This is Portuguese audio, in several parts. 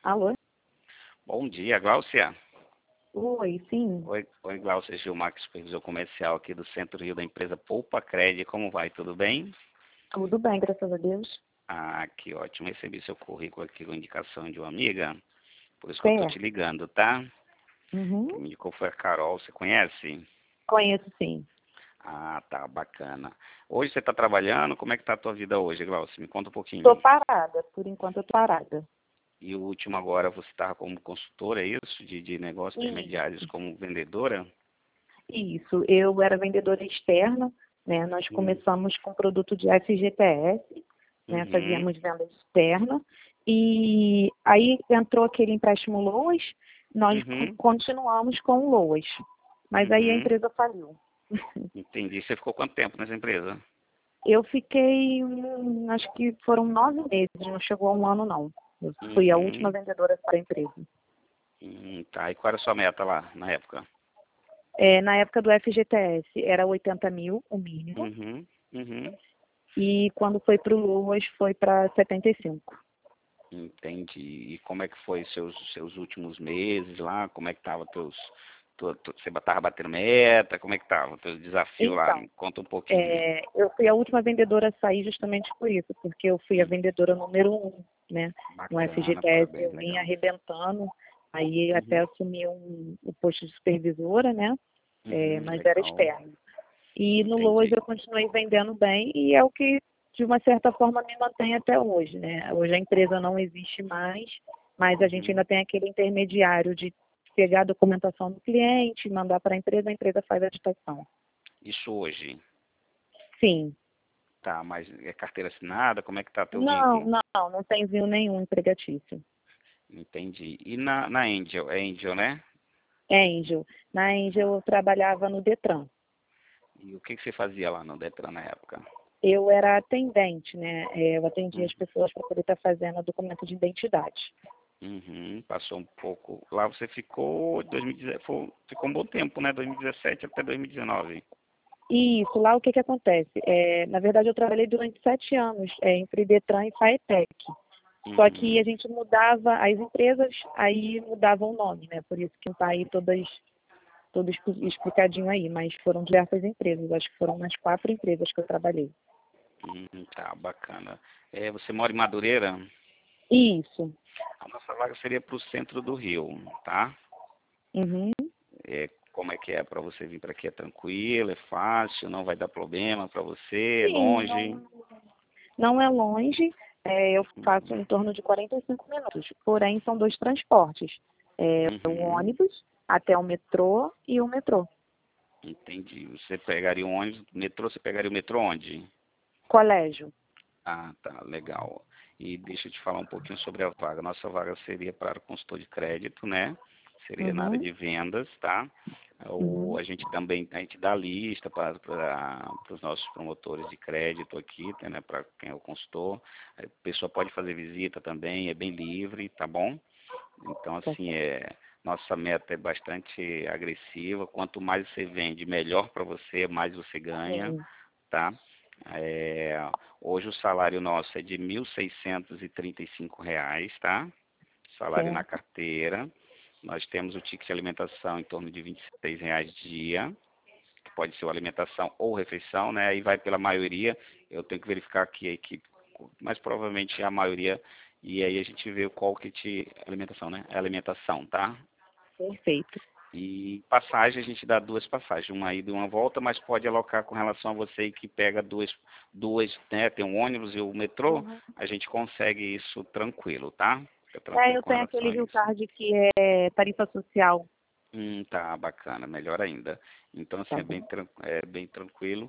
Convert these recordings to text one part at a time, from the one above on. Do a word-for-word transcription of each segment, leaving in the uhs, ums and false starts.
Alô? Bom dia, Gláucia. Oi, sim. Oi, oi Gláucia Gilmar, supervisor comercial aqui do Centro Rio da empresa Poupa Cred. Como vai? Tudo bem? Tudo bem, graças a Deus. Ah, que ótimo. Recebi seu currículo aqui com indicação de uma amiga. Por isso que eu tô te Certo. ligando, tá? Uhum. Quem me indicou foi a Carol. Você conhece? Conheço, sim. Ah, tá, bacana. Hoje você está trabalhando? Como é que tá a tua vida hoje, Gláucia? Me conta um Tô pouquinho. parada, por enquanto eu tô parada. E o último agora, você estava como consultora, é isso? De, de negócios intermediários Isso. como vendedora? Isso, eu era vendedora externa, né? Nós Hum. começamos com produto de F G T S, né? Uhum. Fazíamos venda externa. E aí entrou aquele empréstimo Loas, nós co- Uhum. continuamos com o Loas. Mas aí a Uhum. empresa faliu. Entendi. Você ficou quanto tempo nessa empresa? Eu fiquei, hum, acho que foram nove meses, não chegou a um ano, não. Eu fui a última Uhum. vendedora para a empresa. Hum, tá. E qual era a sua meta lá, na época? É, na época do F G T S era oitenta mil, o mínimo, Uhum. Uhum. e quando foi para o Luas foi para setenta e cinco. Entendi. E como é que foi seus seus últimos meses lá? Como é que tava teus tu, tu, você tava batendo meta? Como é que tava teu desafio lá? Então, Me conta um pouquinho. é, eu fui a última vendedora a sair justamente por isso, porque eu fui a Hum, vendedora número um, né? No Bacana, F G T S parabéns, eu vinha legal. arrebentando, aí até Uhum. assumi um, o posto de supervisora, né? É, Uhum, mas era legal. externo. E no Loas Entendi. eu continuei vendendo bem e é o que, de uma certa forma, me mantém até hoje, né? Hoje a empresa não existe mais, mas a gente Uhum. ainda tem aquele intermediário de pegar a documentação do cliente, mandar para a empresa, a empresa faz a digitação. Isso hoje. Sim. Tá, mas é carteira assinada? Como é que tá teu Não, vínculo? não, não tem vinho nenhum empregatício. Entendi. E na, na Angel? É Angel, né? É Angel. Na Angel eu trabalhava no Detran. E o que que você fazia lá no Detran na época? Eu era atendente, né? É, eu atendia Hum, as pessoas para poder estar fazendo o documento de identidade. Uhum, passou um pouco. Lá você ficou dois mil e dezessete, foi- ficou um bom tempo, né? dois mil e dezessete até dois mil e dezenove. E isso, lá o que que acontece? É, na verdade, eu trabalhei durante sete anos é, entre Detran e Faetec. Só que a Uhum, gente mudava, as empresas aí mudavam o nome, né? Por isso que está aí todas, tudo expli- explicadinho aí. Mas foram diversas empresas, acho que foram umas quatro empresas que eu trabalhei. hum, tá, bacana. É, você mora em Madureira? Isso. A nossa vaga seria para o centro do Rio, tá? Uhum. É, como é que é para você vir para aqui? É tranquilo, é fácil, não vai dar problema para você, é Sim, longe? não, não é longe. É, eu faço Uhum, em torno de quarenta e cinco minutos. Porém, são dois transportes. É, o uhum, ônibus até o metrô e o metrô. entendi. Você pegaria um ônibus, metrô, você pegaria o metrô onde? Colégio. Ah, tá, legal. E deixa eu te falar um pouquinho sobre a vaga. Nossa vaga seria para consultor de crédito, né? Seria na área Uhum. de vendas, tá? O, Uhum. a gente também a gente dá lista para os nossos promotores de crédito aqui, tá, né? Para quem é o consultor. A pessoa pode fazer visita também, é bem livre, tá bom? Então, Tá assim, certo. é, nossa meta é bastante agressiva. Quanto mais você vende, melhor para você, mais você ganha, Sim. tá? É, hoje o salário nosso é de mil seiscentos e trinta e cinco reais, tá? Salário na Certo. carteira. Nós temos o ticket de alimentação em torno de vinte e seis reais dia, que pode ser uma alimentação ou refeição, né? Aí vai pela maioria. Eu tenho que verificar aqui a equipe, mas provavelmente é a maioria. E aí a gente vê qual que te alimentação, né? É alimentação, tá? Perfeito. E passagem, a gente dá duas passagens, uma ida e uma volta, mas pode alocar com relação a você que pega duas, duas, né? Tem um ônibus e o metrô, Uhum. a gente consegue isso tranquilo, tá? Fica É, tranquilo eu com tenho relação aquele a Rio isso. Card que é tarifa social. Hum, tá bacana, melhor ainda. Então, assim, Tá é bem, bom? tran- é bem tranquilo.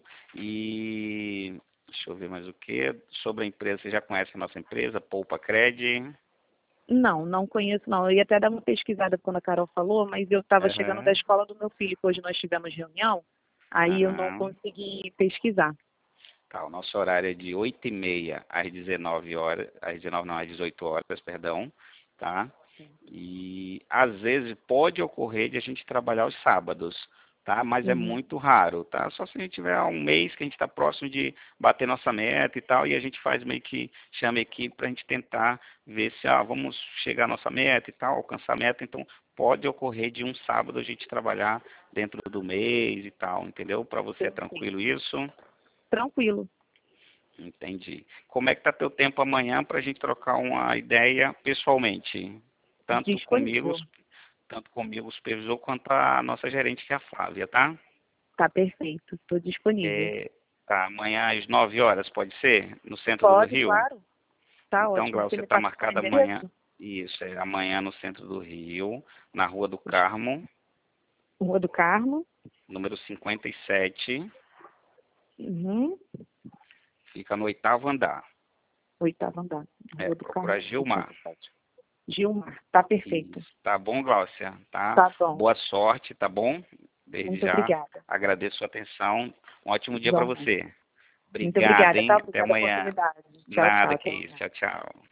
E deixa eu ver mais o que. Sobre a empresa, você já conhece a nossa empresa, Poupa Cred? Não, não conheço não. Eu ia até dar uma pesquisada quando a Carol falou, mas eu estava chegando da Aham, escola do meu filho, que hoje nós tivemos reunião, aí eu não aham. consegui pesquisar. Tá, o nosso horário é de oito e meia às dezenove horas, às dezenove não, às dezoito horas, perdão, tá? E às vezes pode ocorrer de a gente trabalhar aos sábados, tá? Mas é Uhum. muito raro, tá? Só se a gente tiver um mês que a gente está próximo de bater nossa meta e tal, e a gente faz meio que, chama a equipe para a gente tentar ver se, ah, vamos chegar à nossa meta e tal, alcançar a meta, então pode ocorrer de um sábado a gente trabalhar dentro do mês e tal, entendeu? Para você é Perfeito. tranquilo isso? Tranquilo. Entendi. Como é que tá teu tempo amanhã para a gente trocar uma ideia pessoalmente? Tanto comigo, Disponível. tanto comigo, o supervisor, quanto a nossa gerente, que é a Flávia, tá? Tá perfeito. Estou disponível. É, tá, amanhã às nove horas, pode ser? No centro do Pode, Rio? claro. Tá Então, ótimo. Glau, Você você me está passa só o marcado amanhã. endereço? Isso, é amanhã no centro do Rio, na Rua do Carmo, Rua do Carmo. número cinquenta e sete, Uhum. fica no oitavo andar. Oitavo andar. É, Rua do procura Carmo, Gilmar. cinquenta e sete. Gilmar. Tá perfeito. Isso. Tá bom, Gláucia? Tá? Tá bom. Boa sorte, tá bom? Desde Muito já obrigada. agradeço sua atenção. Um ótimo dia para Igualmente. você. Muito Obrigado, obrigada, tá? hein? Até Obrigada pela amanhã. oportunidade. Tchau, tchau. Nada que Até isso. amanhã. Tchau, tchau.